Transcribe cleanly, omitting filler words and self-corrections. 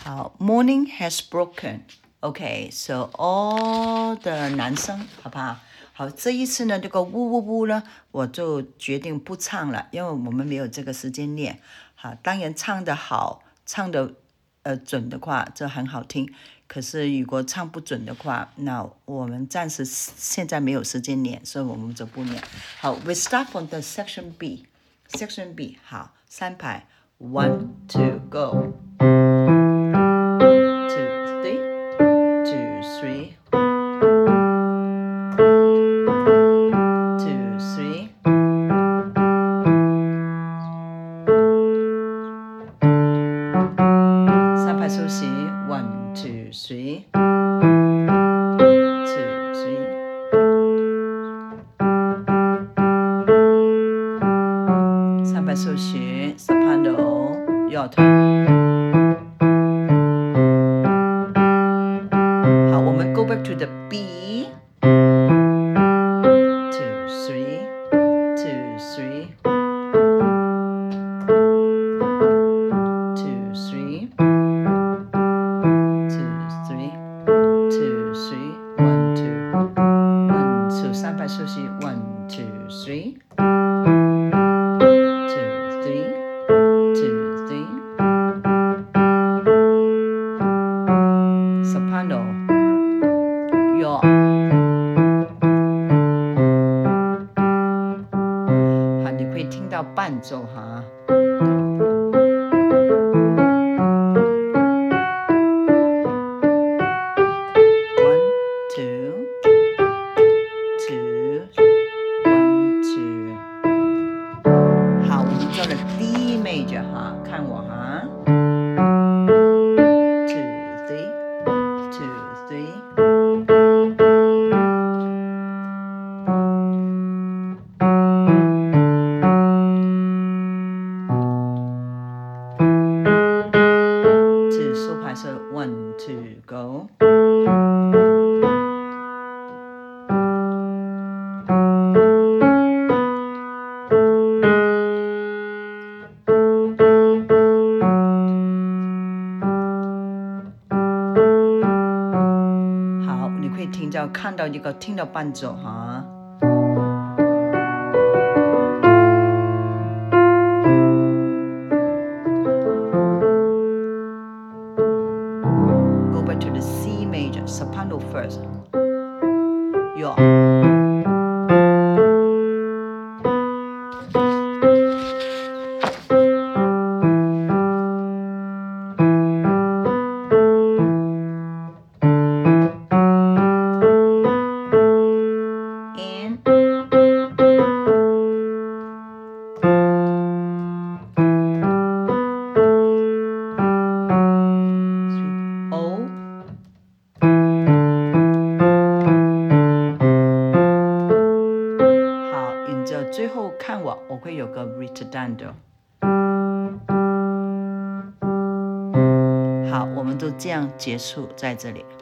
好 ，Morning has broken. OK, so all 的男生，好不好？好，这一次呢，这个呜呜呜呢，我就决定不唱了，因为我们没有这个时间练。好，当然唱得好，唱得准的话，这很好听。可是如果唱不准的话，那我们暂时现在没有时间练，所以我们就不练。好 ，We start from the section B. Section B. 好，3拍 ，1 2 go. 休息 1 2 3 2 3 3拍休息 soprano 右腿。好，我们 go back to the B 2 3 2 3 2 3 3拍休息 1 2 3 2 3 2 3 soprano 右。好，你会听到伴奏哈。D major 哈，看我哈 ，2 3 2 3 2收拍是 1 2 go。看到一个听到伴奏哈。Go back to the C major, soprano first. Yo.最后看我会有个 ritardando。好，我们都这样结束在这里。